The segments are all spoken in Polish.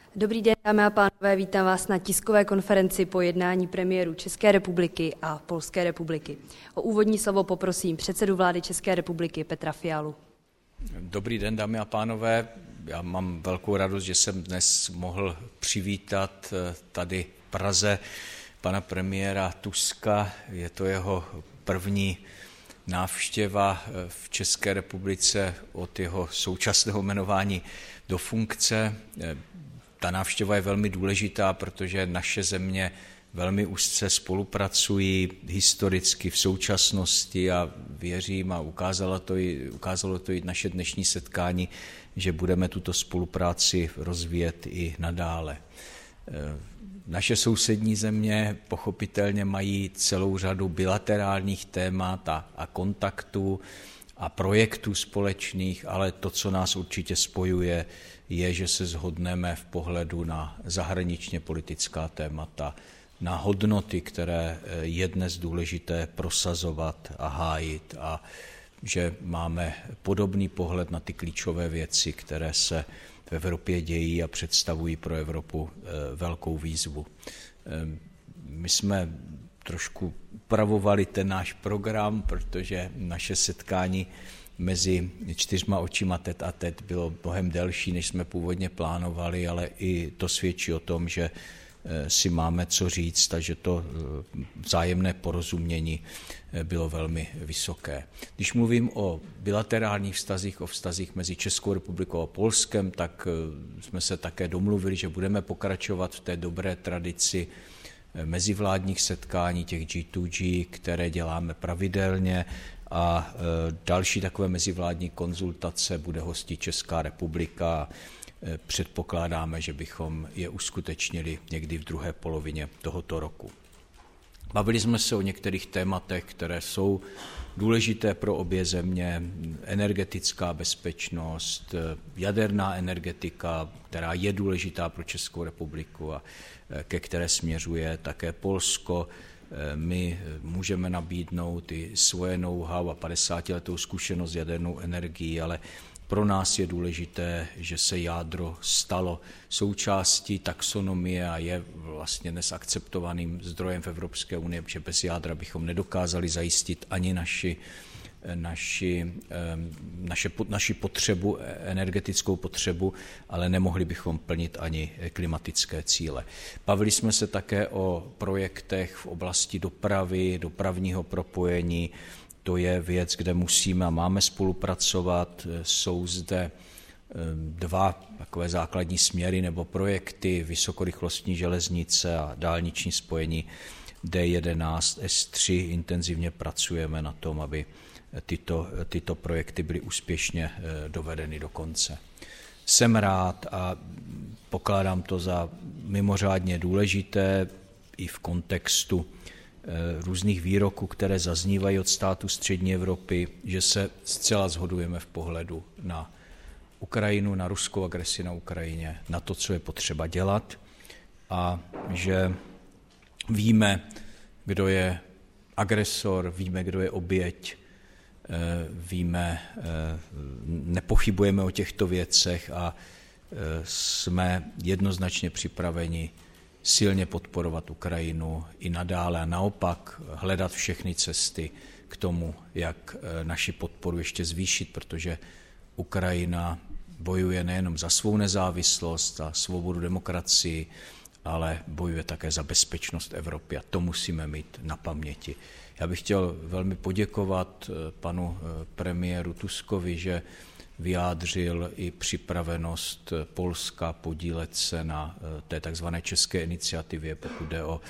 Dobrý den, dámy a pánové, vítám vás na tiskové konferenci po jednání premiérů České republiky a Polské republiky. O úvodní slovo poprosím předsedu vlády České republiky Petra Fialu. Dobrý den, dámy a pánové. Já mám velkou radost, že jsem dnes mohl přivítat tady v Praze pana premiéra Tuska. Je to jeho první návštěva v České republice od jeho současného jmenování do funkce. Ta návštěva je velmi důležitá, protože naše země velmi úzce spolupracují historicky v současnosti a věřím, a ukázalo to i naše dnešní setkání, že budeme tuto spolupráci rozvíjet i nadále. Naše sousední země pochopitelně mají celou řadu bilaterálních témat a kontaktů a projektů společných, ale to, co nás určitě spojuje, je, že se shodneme v pohledu na zahraničně politická témata, na hodnoty, které je dnes důležité prosazovat a hájit, a že máme podobný pohled na ty klíčové věci, které se v Evropě dějí a představují pro Evropu velkou výzvu. My jsme trošku upravovali ten náš program, protože naše setkání mezi 4 očima tet a tet bylo mnohem delší, než jsme původně plánovali, ale i to svědčí o tom, že si máme co říct, takže to vzájemné porozumění bylo velmi vysoké. Když mluvím o bilaterálních vztazích, o vztazích mezi Českou republikou a Polskem, tak jsme se také domluvili, že budeme pokračovat v té dobré tradici mezivládních setkání, těch G2G, které děláme pravidelně, a další takové mezivládní konzultace bude hostit Česká republika. Předpokládáme, že bychom je uskutečnili někdy v druhé polovině tohoto roku. Bavili jsme se o některých tématech, které jsou důležité pro obě země: energetická bezpečnost, jaderná energetika, která je důležitá pro Českou republiku a ke které směřuje také Polsko. My můžeme nabídnout i svoje know-how a 50letou zkušenost s jadernou energií, ale pro nás je důležité, že se jádro stalo součástí taxonomie a je vlastně dnes akceptovaným zdrojem v Evropské unii, protože bez jádra bychom nedokázali zajistit ani naši potřebu, energetickou potřebu, ale nemohli bychom plnit ani klimatické cíle. Bavili jsme se také o projektech v oblasti dopravy, dopravního propojení. To je věc, kde musíme a máme spolupracovat. Jsou zde 2 takové základní směry nebo projekty: vysokorychlostní železnice a dálniční spojení D11, S3. Intenzivně pracujeme na tom, aby tyto projekty byly úspěšně dovedeny do konce. Jsem rád a pokládám to za mimořádně důležité i v kontextu různých výroků, které zaznívají od států střední Evropy, že se zcela shodujeme v pohledu na Ukrajinu, na ruskou agresi na Ukrajině, na to, co je potřeba dělat, a že víme, kdo je agresor, víme, kdo je oběť, víme, nepochybujeme o těchto věcech a jsme jednoznačně připraveni silně podporovat Ukrajinu i nadále a naopak hledat všechny cesty k tomu, jak naši podporu ještě zvýšit, protože Ukrajina bojuje nejenom za svou nezávislost, za svobodu, demokracii, ale bojuje také za bezpečnost Evropy a to musíme mít na paměti. Já bych chtěl velmi poděkovat panu premiéru Tuskovi, že vyjádřil i připravenost Polska podílet se na té takzvané české iniciativě, pokud jde o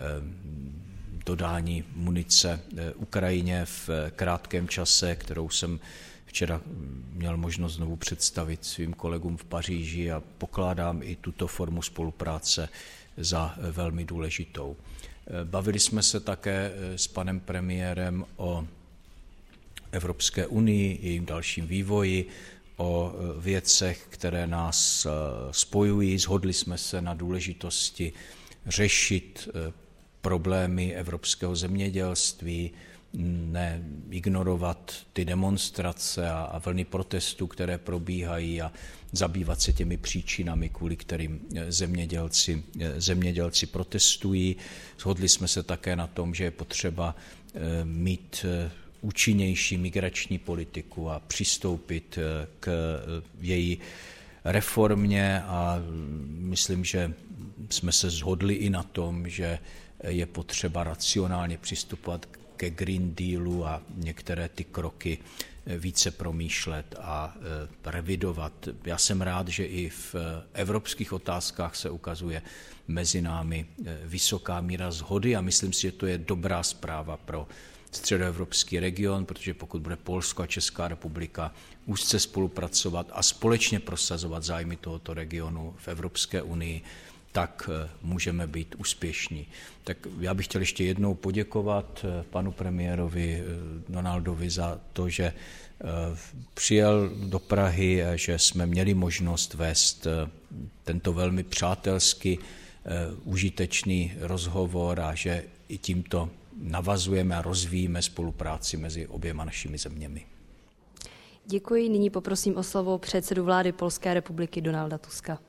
dodání munice Ukrajině v krátkém čase, kterou jsem včera měl možnost znovu představit svým kolegům v Paříži, a pokládám i tuto formu spolupráce za velmi důležitou. Bavili jsme se také s panem premiérem o Evropské unii, jejím dalším vývoji, o věcech, které nás spojují. Shodli jsme se na důležitosti řešit problémy evropského zemědělství, neignorovat ty demonstrace a vlny protestů, které probíhají a zabývat se těmi příčinami, kvůli kterým zemědělci protestují. Shodli jsme se také na tom, že je potřeba mít účinnější migrační politiku a přistoupit k její reformě a myslím, že jsme se shodli i na tom, že je potřeba racionálně přistupovat ke Green Dealu a některé ty kroky více promýšlet a revidovat. Já jsem rád, že i v evropských otázkách se ukazuje mezi námi vysoká míra shody a myslím si, že to je dobrá zpráva pro středoevropský region, protože pokud bude Polsko a Česká republika úzce spolupracovat a společně prosazovat zájmy tohoto regionu v Evropské unii, tak můžeme být úspěšní. Tak já bych chtěl ještě jednou poděkovat panu premiérovi Donaldovi za to, že přijel do Prahy, že jsme měli možnost vést tento velmi přátelský, užitečný rozhovor a že i tímto navazujeme a rozvíjíme spolupráci mezi oběma našimi zeměmi. Děkuji. Nyní poprosím o slovo předsedu vlády Polské republiky Donalda Tuska.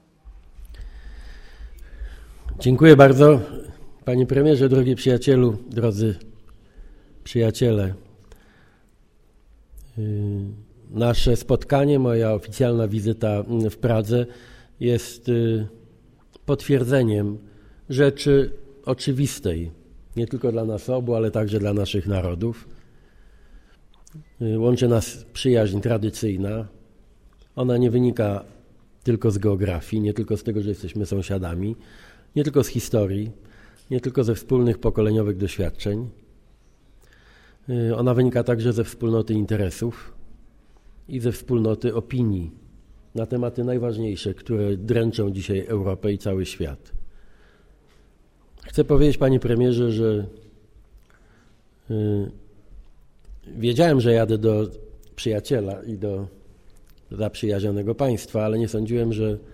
Dziękuję bardzo, panie premierze, drogi przyjacielu, drodzy przyjaciele. Nasze spotkanie, moja oficjalna wizyta w Pradze jest potwierdzeniem rzeczy oczywistej, nie tylko dla nas obu, ale także dla naszych narodów. Łączy nas przyjaźń tradycyjna. Ona nie wynika tylko z geografii, nie tylko z tego, że jesteśmy sąsiadami, nie tylko z historii, nie tylko ze wspólnych pokoleniowych doświadczeń. Ona wynika także ze wspólnoty interesów i ze wspólnoty opinii na tematy najważniejsze, które dręczą dzisiaj Europę i cały świat. Chcę powiedzieć, panie premierze, że wiedziałem, że jadę do przyjaciela i do zaprzyjaźnionego państwa, ale nie sądziłem,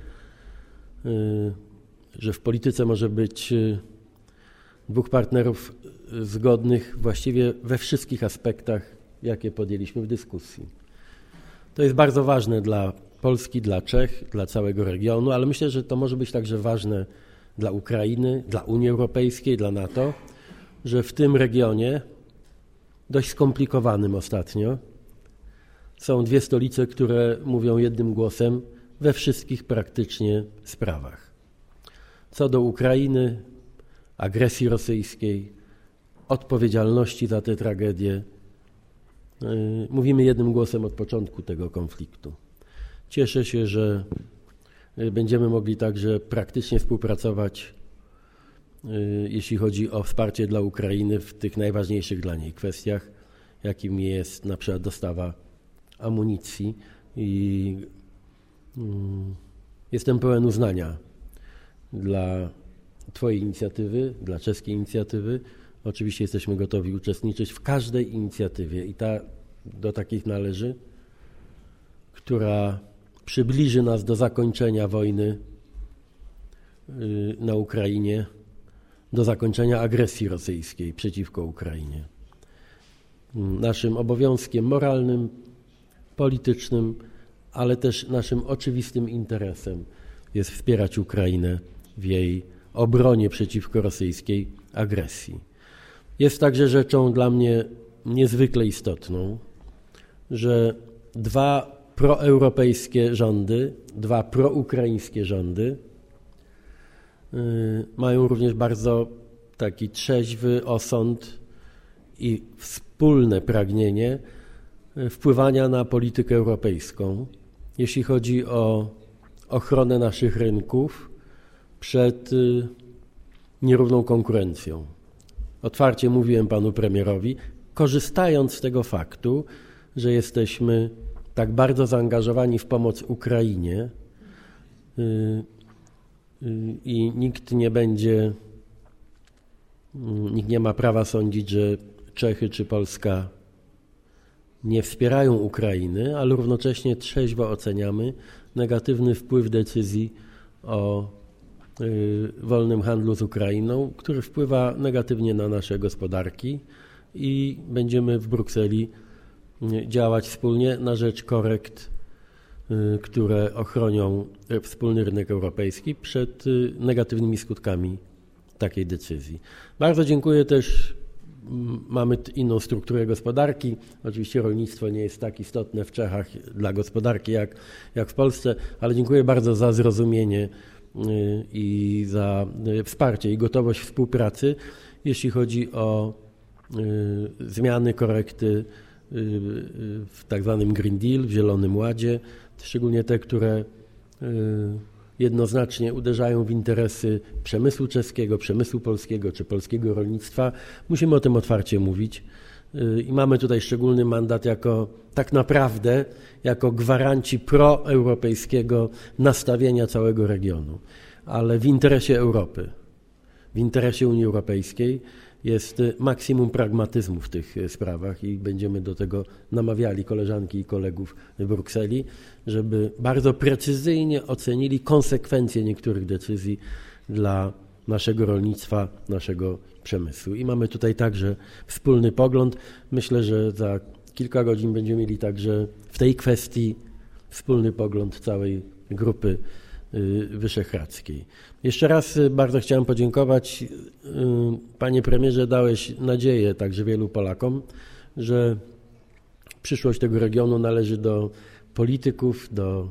że w polityce może być dwóch partnerów zgodnych właściwie we wszystkich aspektach, jakie podjęliśmy w dyskusji. To jest bardzo ważne dla Polski, dla Czech, dla całego regionu, ale myślę, że to może być także ważne dla Ukrainy, dla Unii Europejskiej, dla NATO, że w tym regionie, dość skomplikowanym ostatnio, są dwie stolice, które mówią jednym głosem we wszystkich praktycznie sprawach. Co do Ukrainy, agresji rosyjskiej, odpowiedzialności za tę tragedię, mówimy jednym głosem od początku tego konfliktu. Cieszę się, że będziemy mogli także praktycznie współpracować, jeśli chodzi o wsparcie dla Ukrainy w tych najważniejszych dla niej kwestiach, jakim jest na przykład dostawa amunicji. I jestem pełen uznania dla twojej inicjatywy, dla czeskiej inicjatywy. Oczywiście jesteśmy gotowi uczestniczyć w każdej inicjatywie i ta do takich należy, która przybliży nas do zakończenia wojny na Ukrainie, do zakończenia agresji rosyjskiej przeciwko Ukrainie. Naszym obowiązkiem moralnym, politycznym, ale też naszym oczywistym interesem jest wspierać Ukrainę w jej obronie przeciwko rosyjskiej agresji. Jest także rzeczą dla mnie niezwykle istotną, że dwa proeuropejskie rządy, dwa proukraińskie rządy mają również bardzo taki trzeźwy osąd i wspólne pragnienie wpływania na politykę europejską, jeśli chodzi o ochronę naszych rynków przed nierówną konkurencją. Otwarcie mówiłem panu premierowi, korzystając z tego faktu, że jesteśmy tak bardzo zaangażowani w pomoc Ukrainie i nikt nie ma prawa sądzić, że Czechy czy Polska nie wspierają Ukrainy, ale równocześnie trzeźwo oceniamy negatywny wpływ decyzji o wolnym handlu z Ukrainą, który wpływa negatywnie na nasze gospodarki i będziemy w Brukseli działać wspólnie na rzecz korekt, które ochronią wspólny rynek europejski przed negatywnymi skutkami takiej decyzji. Bardzo dziękuję też. Mamy inną strukturę gospodarki. Oczywiście rolnictwo nie jest tak istotne w Czechach dla gospodarki jak w Polsce, ale dziękuję bardzo za zrozumienie i za wsparcie i gotowość współpracy, jeśli chodzi o zmiany, korekty w tak zwanym Green Deal, w Zielonym Ładzie, szczególnie te, które jednoznacznie uderzają w interesy przemysłu czeskiego, przemysłu polskiego czy polskiego rolnictwa. Musimy o tym otwarcie mówić i mamy tutaj szczególny mandat tak naprawdę jako gwaranci proeuropejskiego nastawienia całego regionu, ale w interesie Europy, w interesie Unii Europejskiej jest maksimum pragmatyzmu w tych sprawach i będziemy do tego namawiali koleżanki i kolegów w Brukseli, żeby bardzo precyzyjnie ocenili konsekwencje niektórych decyzji dla naszego rolnictwa, naszego przemysłu. I mamy tutaj także wspólny pogląd. Myślę, że za kilka godzin będziemy mieli także w tej kwestii wspólny pogląd całej grupy wyszehradzkiej. Jeszcze raz bardzo chciałem podziękować. Panie premierze, dałeś nadzieję także wielu Polakom, że przyszłość tego regionu należy do polityków,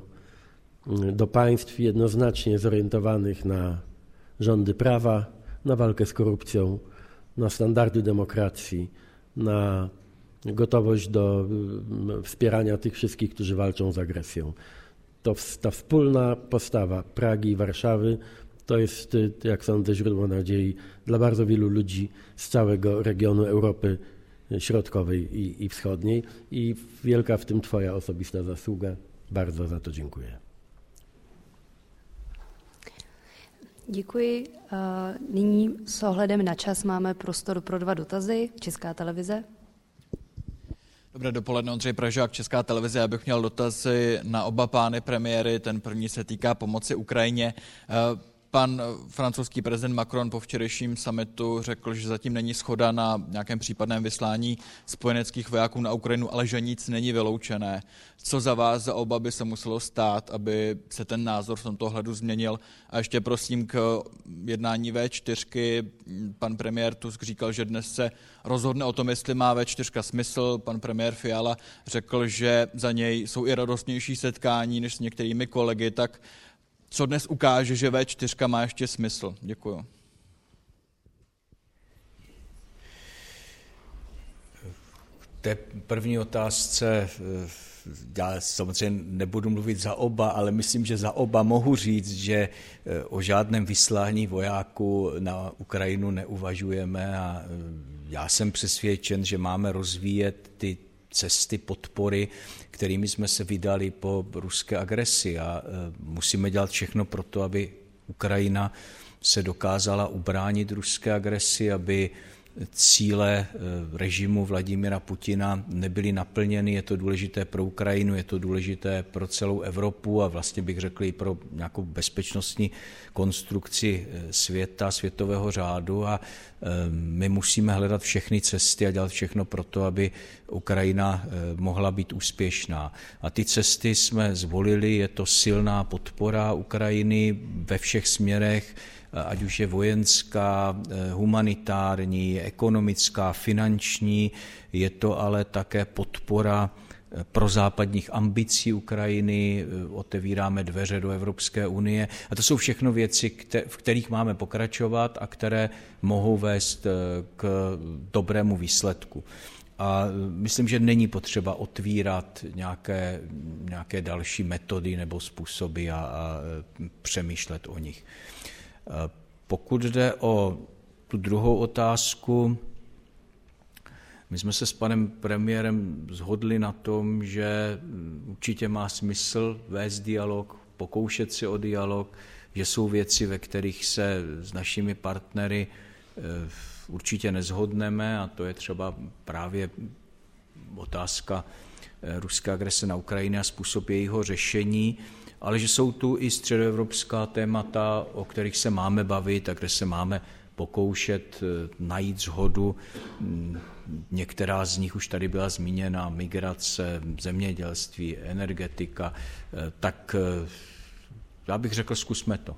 do państw jednoznacznie zorientowanych na rządy prawa, na walkę z korupcją, na standardy demokracji, na gotowość do wspierania tych wszystkich, którzy walczą z agresją. Ta wspólna postawa Pragi i Warszawy to jest, jak sądzę, źródło nadziei dla bardzo wielu ludzi z całego regionu Europy Środkowej i Wschodniej i wielka w tym Twoja osobista zasługa. Bardzo za to dziękuję. Děkuji. Nyní s ohledem na čas máme prostor pro 2 dotazy. Česká televize. Dobré dopoledne, Ondřej Pražák, Česká televize. Já bych měl dotazy na oba pány premiéry. Ten první se týká pomoci Ukrajině. Pan francouzský prezident Macron po včerejším summitu řekl, že zatím není shoda na nějakém případném vyslání spojeneckých vojáků na Ukrajinu, ale že nic není vyloučené. Co za vás, za oba by se muselo stát, aby se ten názor v tomto ohledu změnil? A ještě prosím k jednání V4. Pan premiér Tusk říkal, že dnes se rozhodne o tom, jestli má V4 smysl. Pan premiér Fiala řekl, že za něj jsou i radostnější setkání než s některými kolegy. Tak co dnes ukáže, že V4 má ještě smysl? Děkuju. K té první otázce já samozřejmě nebudu mluvit za oba, ale myslím, že za oba mohu říct, že o žádném vyslání vojáků na Ukrajinu neuvažujeme a já jsem přesvědčen, že máme rozvíjet ty cesty podpory, kterými jsme se vydali po ruské agresi a musíme dělat všechno pro to, aby Ukrajina se dokázala ubránit ruské agresi, aby cíle režimu Vladimira Putina nebyly naplněny. Je to důležité pro Ukrajinu, je to důležité pro celou Evropu a vlastně bych řekl i pro nějakou bezpečnostní konstrukci světa, světového řádu a my musíme hledat všechny cesty a dělat všechno pro to, aby Ukrajina mohla být úspěšná. A ty cesty jsme zvolili, je to silná podpora Ukrajiny ve všech směrech, ať už je vojenská, humanitární, ekonomická, finanční, je to ale také podpora prozápadních ambicí Ukrajiny, otevíráme dveře do Evropské unie a to jsou všechno věci, v kterých máme pokračovat a které mohou vést k dobrému výsledku. A myslím, že není potřeba otvírat nějaké další metody nebo způsoby a přemýšlet o nich. Pokud jde o tu druhou otázku, my jsme se s panem premiérem shodli na tom, že určitě má smysl vést dialog, pokoušet se o dialog, že jsou věci, ve kterých se s našimi partnery určitě neshodneme a to je třeba právě otázka ruské agrese na Ukrajině a způsob jejího řešení, ale že jsou tu i středoevropská témata, o kterých se máme bavit a kde se máme pokoušet najít shodu. Některá z nich už tady byla zmíněna, migrace, zemědělství, energetika, tak já bych řekl, zkusme to.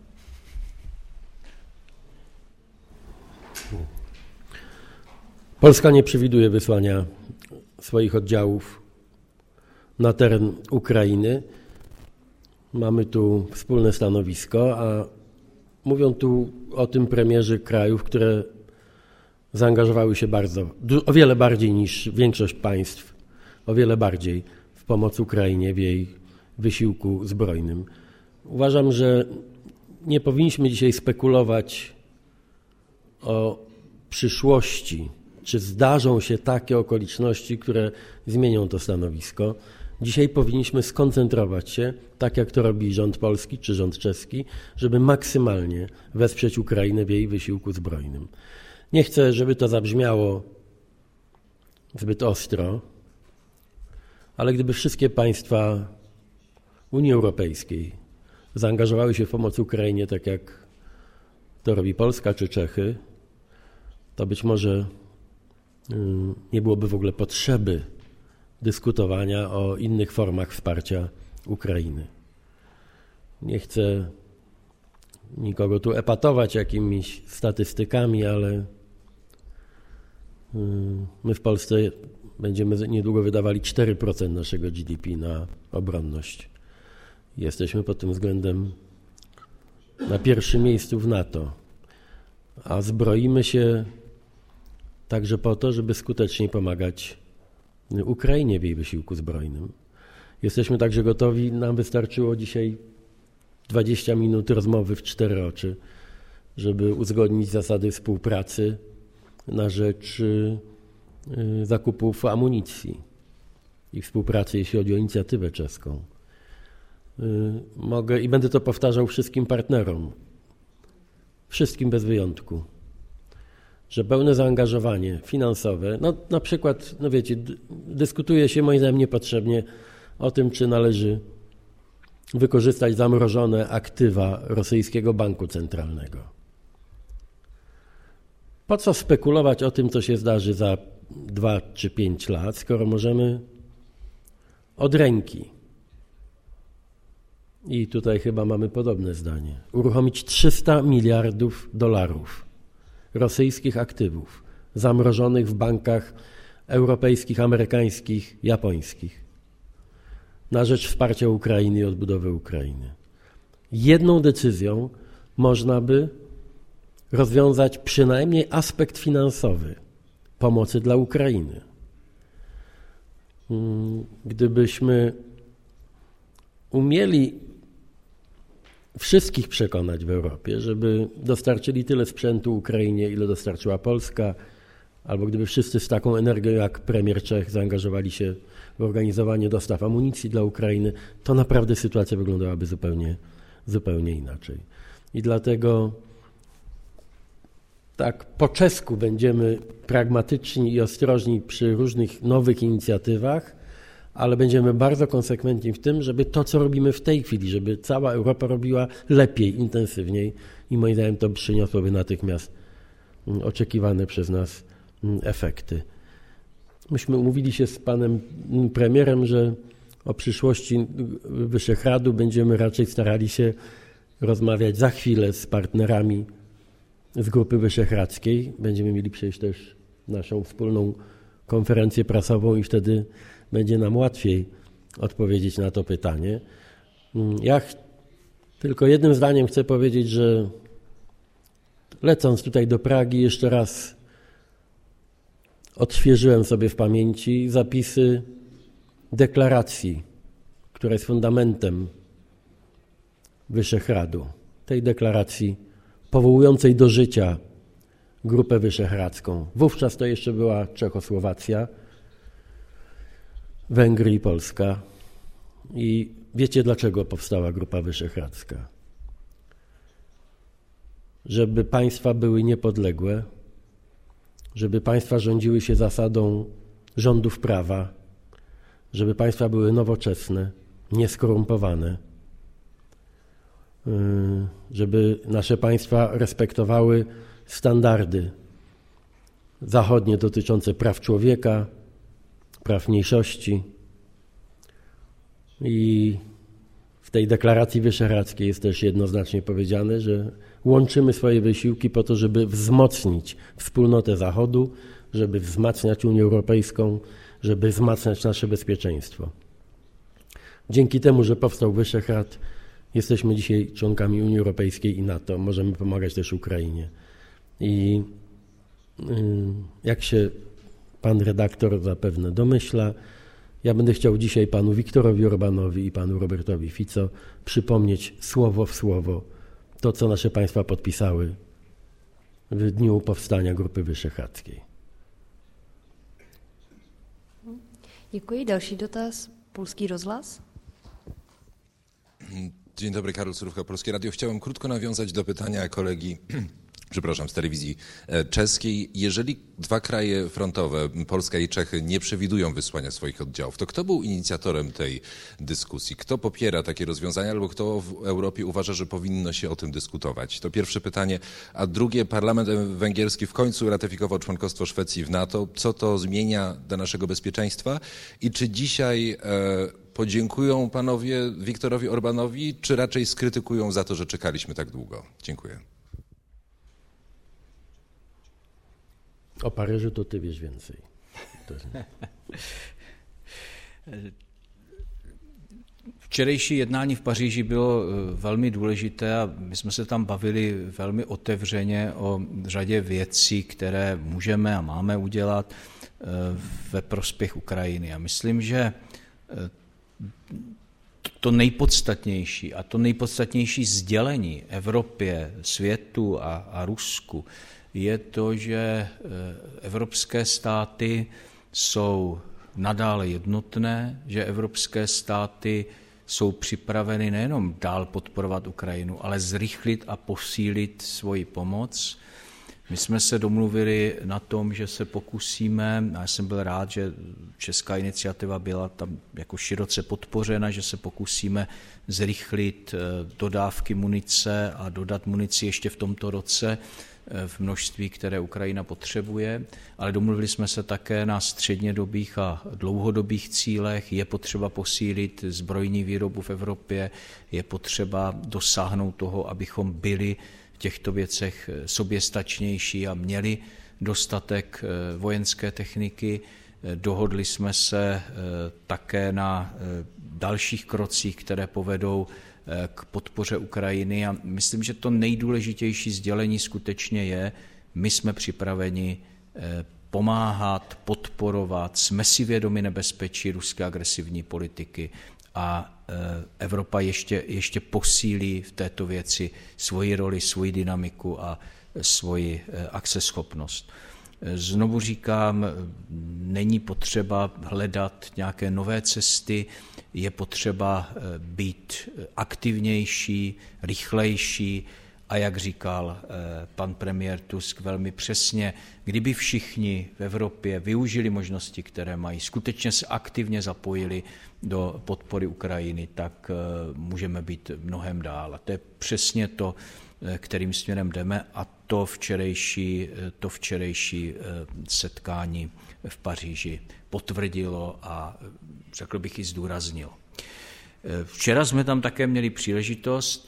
Polska nie przewiduje wysłania swoich oddziałów na teren Ukrainy. Mamy tu wspólne stanowisko, a mówią tu o tym premierzy krajów, które zaangażowały się o wiele bardziej niż większość państw, o wiele bardziej w pomoc Ukrainie, w jej wysiłku zbrojnym. Uważam, że nie powinniśmy dzisiaj spekulować o przyszłości, czy zdarzą się takie okoliczności, które zmienią to stanowisko. Dzisiaj powinniśmy skoncentrować się, tak jak to robi rząd polski czy rząd czeski, żeby maksymalnie wesprzeć Ukrainę w jej wysiłku zbrojnym. Nie chcę, żeby to zabrzmiało zbyt ostro, ale gdyby wszystkie państwa Unii Europejskiej zaangażowały się w pomoc Ukrainie tak jak to robi Polska czy Czechy, to być może nie byłoby w ogóle potrzeby dyskutowania o innych formach wsparcia Ukrainy. Nie chcę nikogo tu epatować jakimiś statystykami, ale my w Polsce będziemy niedługo wydawali 4% naszego GDP na obronność. Jesteśmy pod tym względem na pierwszym miejscu w NATO, a zbroimy się także po to, żeby skutecznie pomagać Ukrainie w jej wysiłku zbrojnym. Jesteśmy także gotowi, nam wystarczyło dzisiaj 20 minut rozmowy w 4 oczy, żeby uzgodnić zasady współpracy na rzecz zakupów amunicji i współpracy, jeśli chodzi o inicjatywę czeską. Mogę i będę to powtarzał wszystkim partnerom, wszystkim bez wyjątku, że pełne zaangażowanie finansowe, na przykład, wiecie, dyskutuje się moim zdaniem niepotrzebnie o tym, czy należy wykorzystać zamrożone aktywa rosyjskiego banku centralnego. Po co spekulować o tym, co się zdarzy za 2 czy 5 lat, skoro możemy od ręki, i tutaj chyba mamy podobne zdanie, uruchomić $300 miliardów rosyjskich aktywów zamrożonych w bankach europejskich, amerykańskich, japońskich na rzecz wsparcia Ukrainy i odbudowy Ukrainy. Jedną decyzją można by rozwiązać przynajmniej aspekt finansowy pomocy dla Ukrainy. Gdybyśmy umieli wszystkich przekonać w Europie, żeby dostarczyli tyle sprzętu Ukrainie, ile dostarczyła Polska, albo gdyby wszyscy z taką energią jak premier Czech zaangażowali się w organizowanie dostaw amunicji dla Ukrainy, to naprawdę sytuacja wyglądałaby zupełnie inaczej. I dlatego tak po czesku będziemy pragmatyczni i ostrożni przy różnych nowych inicjatywach, ale będziemy bardzo konsekwentni w tym, żeby to, co robimy w tej chwili, żeby cała Europa robiła lepiej, intensywniej i moim zdaniem to przyniosłoby natychmiast oczekiwane przez nas efekty. Myśmy umówili się z panem premierem, że o przyszłości Wyszehradu będziemy raczej starali się rozmawiać za chwilę z partnerami z Grupy Wyszehradzkiej. Będziemy mieli przecież też naszą wspólną konferencję prasową i wtedy będzie nam łatwiej odpowiedzieć na to pytanie. Ja tylko jednym zdaniem chcę powiedzieć, że lecąc tutaj do Pragi jeszcze raz odświeżyłem sobie w pamięci zapisy deklaracji, która jest fundamentem Wyszehradu. Tej deklaracji powołującej do życia Grupę Wyszehradzką. Wówczas to jeszcze była Czechosłowacja, Węgry i Polska. I wiecie, dlaczego powstała Grupa Wyszehradzka? Żeby państwa były niepodległe, żeby państwa rządziły się zasadą rządów prawa, żeby państwa były nowoczesne, nieskorumpowane, żeby nasze państwa respektowały standardy zachodnie dotyczące praw człowieka, praw mniejszości. I w tej deklaracji wyszehradzkiej jest też jednoznacznie powiedziane, że łączymy swoje wysiłki po to, żeby wzmocnić wspólnotę Zachodu, żeby wzmacniać Unię Europejską, żeby wzmacniać nasze bezpieczeństwo. Dzięki temu, że powstał Wyszehrad, jesteśmy dzisiaj członkami Unii Europejskiej i NATO. Możemy pomagać też Ukrainie. I jak się pan redaktor zapewne domyśla, ja będę chciał dzisiaj panu Viktorowi Orbánowi i panu Robertowi Fico przypomnieć słowo w słowo to, co nasze państwa podpisały w dniu powstania Grupy Wyszehradzkiej. Děkuji. Další dotaz. Polský rozhlas. Dzień dobry, Karol Surówka, Polskie Radio. Chciałem krótko nawiązać do pytania kolegi, z telewizji czeskiej. Jeżeli dwa kraje frontowe, Polska i Czechy, nie przewidują wysłania swoich oddziałów, to kto był inicjatorem tej dyskusji? Kto popiera takie rozwiązania albo kto w Europie uważa, że powinno się o tym dyskutować? To pierwsze pytanie. A drugie, parlament węgierski w końcu ratyfikował członkostwo Szwecji w NATO. Co to zmienia dla naszego bezpieczeństwa? I czy dzisiaj podziękują panowie Viktorowi Orbánowi, czy raczej skrytykują za to, że czekaliśmy tak długo? Dziękuję. O Paryżu to ty wiesz więcej. Včerejší jednání v Paříži bylo velmi důležité a my jsme se tam bavili velmi otevřeně o řadě věcí, které můžeme a máme udělat ve prospěch Ukrajiny. A myslím, že to nejpodstatnější a to nejpodstatnější sdělení Evropě, světu a Rusku je to, že evropské státy jsou nadále jednotné, že evropské státy jsou připraveny nejenom dál podporovat Ukrajinu, ale zrychlit a posílit svoji pomoc. My jsme se domluvili na tom, že se pokusíme, a já jsem byl rád, že česká iniciativa byla tam jako široce podpořena, že se pokusíme zrychlit dodávky munice a dodat munici ještě v tomto roce v množství, které Ukrajina potřebuje, ale domluvili jsme se také na střednědobých a dlouhodobých cílech. Je potřeba posílit zbrojní výrobu v Evropě, je potřeba dosáhnout toho, abychom byli v těchto věcech soběstačnější a měli dostatek vojenské techniky. Dohodli jsme se také na dalších krocích, které povedou k podpoře Ukrajiny a myslím, že to nejdůležitější sdělení skutečně je, my jsme připraveni pomáhat, podporovat, jsme si vědomi nebezpečí ruské agresivní politiky a Evropa ještě posílí v této věci svoji roli, svoji dynamiku a svoji akceschopnost. Znovu říkám, není potřeba hledat nějaké nové cesty, je potřeba být aktivnější, rychlejší a jak říkal pan premiér Tusk velmi přesně, kdyby všichni v Evropě využili možnosti, které mají, skutečně se aktivně zapojili do podpory Ukrajiny, tak můžeme být mnohem dál. A to je přesně to, kterým směrem jdeme a to včerejší setkání v Paříži potvrdilo a řekl bych i zdůraznilo. Včera jsme tam také měli příležitost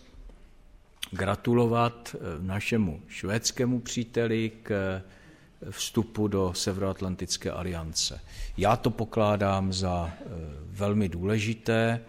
gratulovat našemu švédskému příteli k vstupu do Severoatlantické aliance. Já to pokládám za velmi důležité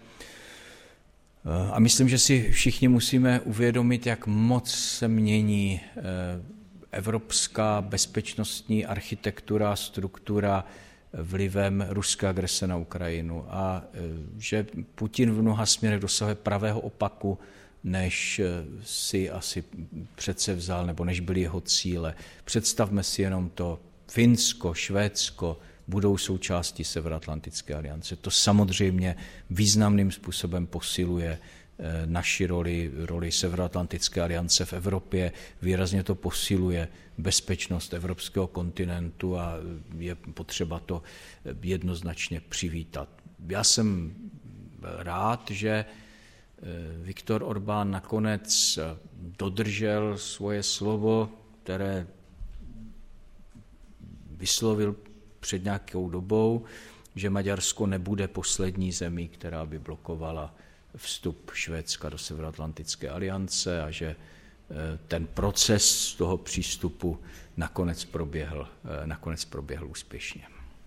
a myslím, že si všichni musíme uvědomit, jak moc se mění evropská bezpečnostní architektura, struktura vlivem ruské agrese na Ukrajinu a že Putin v mnoha směrech dosahuje pravého opaku, než si asi předsevzal nebo než byly jeho cíle. Představme si jenom to, Finsko, Švédsko budou součástí Severoatlantické aliance. To samozřejmě významným způsobem posiluje naši roli Severoatlantické aliance v Evropě, výrazně to posiluje bezpečnost evropského kontinentu a je potřeba to jednoznačně přivítat. Já jsem rád, že Viktor Orbán nakonec dodržel svoje slovo, které vyslovil před nějakou dobou, že Maďarsko nebude poslední zemí, která by blokovala vstup Švédska do Severoatlantické aliance a že ten proces toho přístupu nakonec proběhl úspěšně.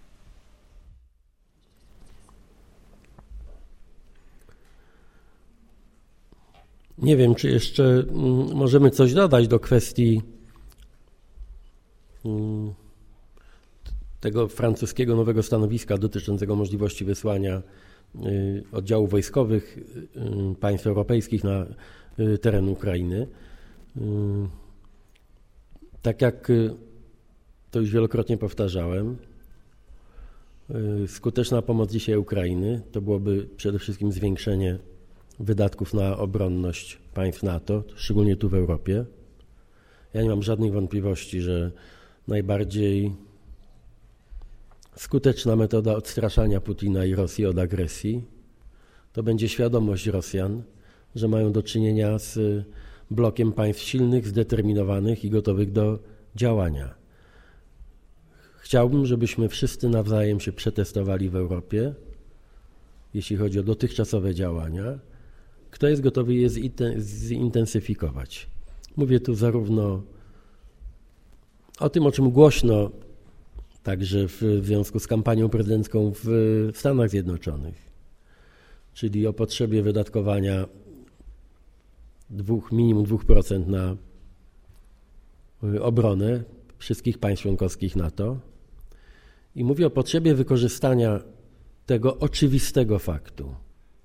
Nie wiem, czy jeszcze możemy coś dodać do kwestii tego francuskiego nowego stanowiska dotyczącego możliwości wysłania oddziałów wojskowych państw europejskich na teren Ukrainy. Tak jak to już wielokrotnie powtarzałem, skuteczna pomoc dzisiaj Ukrainy to byłoby przede wszystkim zwiększenie wydatków na obronność państw NATO, szczególnie tu w Europie. Ja nie mam żadnych wątpliwości, że najbardziej skuteczna metoda odstraszania Putina i Rosji od agresji to będzie świadomość Rosjan, że mają do czynienia z blokiem państw silnych, zdeterminowanych i gotowych do działania. Chciałbym, żebyśmy wszyscy nawzajem się przetestowali w Europie, jeśli chodzi o dotychczasowe działania, kto jest gotowy je zintensyfikować. Mówię tu zarówno o tym, o czym głośno także w związku z kampanią prezydencką w Stanach Zjednoczonych, czyli o potrzebie wydatkowania minimum 2% na obronę wszystkich państw członkowskich NATO i mówię o potrzebie wykorzystania tego oczywistego faktu.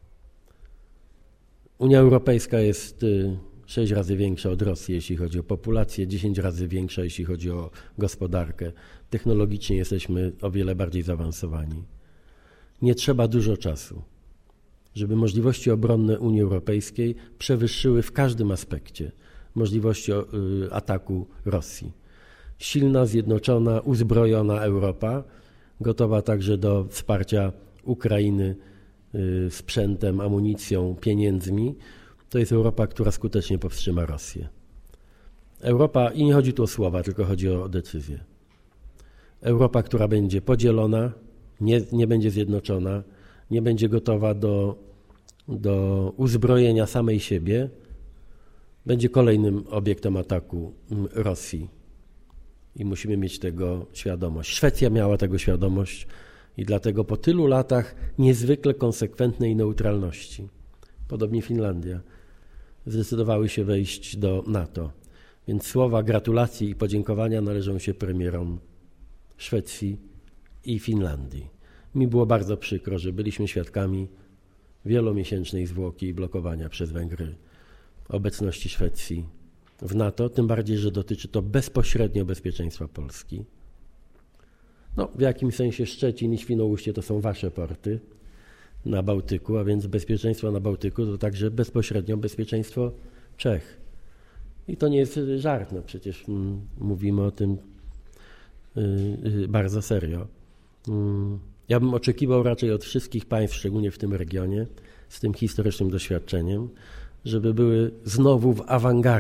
Unia Europejska jest 6 razy większa od Rosji, jeśli chodzi o populację, 10 razy większa, jeśli chodzi o gospodarkę. Technologicznie jesteśmy o wiele bardziej zaawansowani. Nie trzeba dużo czasu, żeby możliwości obronne Unii Europejskiej przewyższyły w każdym aspekcie możliwości ataku Rosji. Silna, zjednoczona, uzbrojona Europa, gotowa także do wsparcia Ukrainy sprzętem, amunicją, pieniędzmi, to jest Europa, która skutecznie powstrzyma Rosję. Europa, i nie chodzi tu o słowa, tylko chodzi o decyzję. Europa, która będzie podzielona, nie będzie zjednoczona, nie będzie gotowa do uzbrojenia samej siebie, będzie kolejnym obiektem ataku Rosji. I musimy mieć tego świadomość. Szwecja miała tego świadomość i dlatego po tylu latach niezwykle konsekwentnej neutralności, podobnie Finlandia, zdecydowały się wejść do NATO. Więc słowa gratulacji i podziękowania należą się premierom Szwecji i Finlandii. Mi było bardzo przykro, że byliśmy świadkami wielomiesięcznej zwłoki i blokowania przez Węgry obecności Szwecji w NATO, tym bardziej, że dotyczy to bezpośrednio bezpieczeństwa Polski. No, w jakimś sensie Szczecin i Świnoujście to są wasze porty na Bałtyku, a więc bezpieczeństwo na Bałtyku to także bezpośrednio bezpieczeństwo Czech. I to nie jest żart, no przecież mówimy o tym bardzo serio. Ja bym oczekiwał raczej od wszystkich państw, szczególnie w tym regionie, z tym historycznym doświadczeniem, żeby były znowu w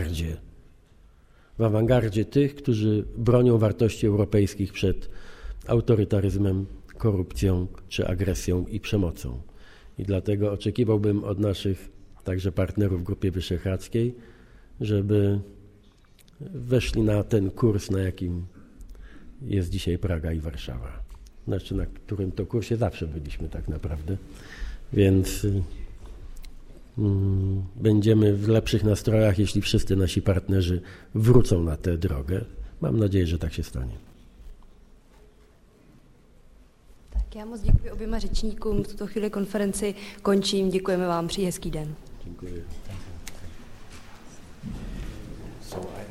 awangardzie tych, którzy bronią wartości europejskich przed autorytaryzmem, korupcją czy agresją i przemocą. I dlatego oczekiwałbym od naszych także partnerów w Grupie Wyszehradzkiej, żeby weszli na ten kurs, na jakim jest dzisiaj Praga i Warszawa. Znaczy, na którym to kursie zawsze byliśmy tak naprawdę. Więc będziemy w lepszych nastrojach, jeśli wszyscy nasi partnerzy wrócą na tę drogę. Mam nadzieję, że tak się stanie. Tak, já moc děkuji oběma řečníkům. V tuto chvíli konferenci končím. Děkujeme vám, přeji hezký den. Dziękuję. So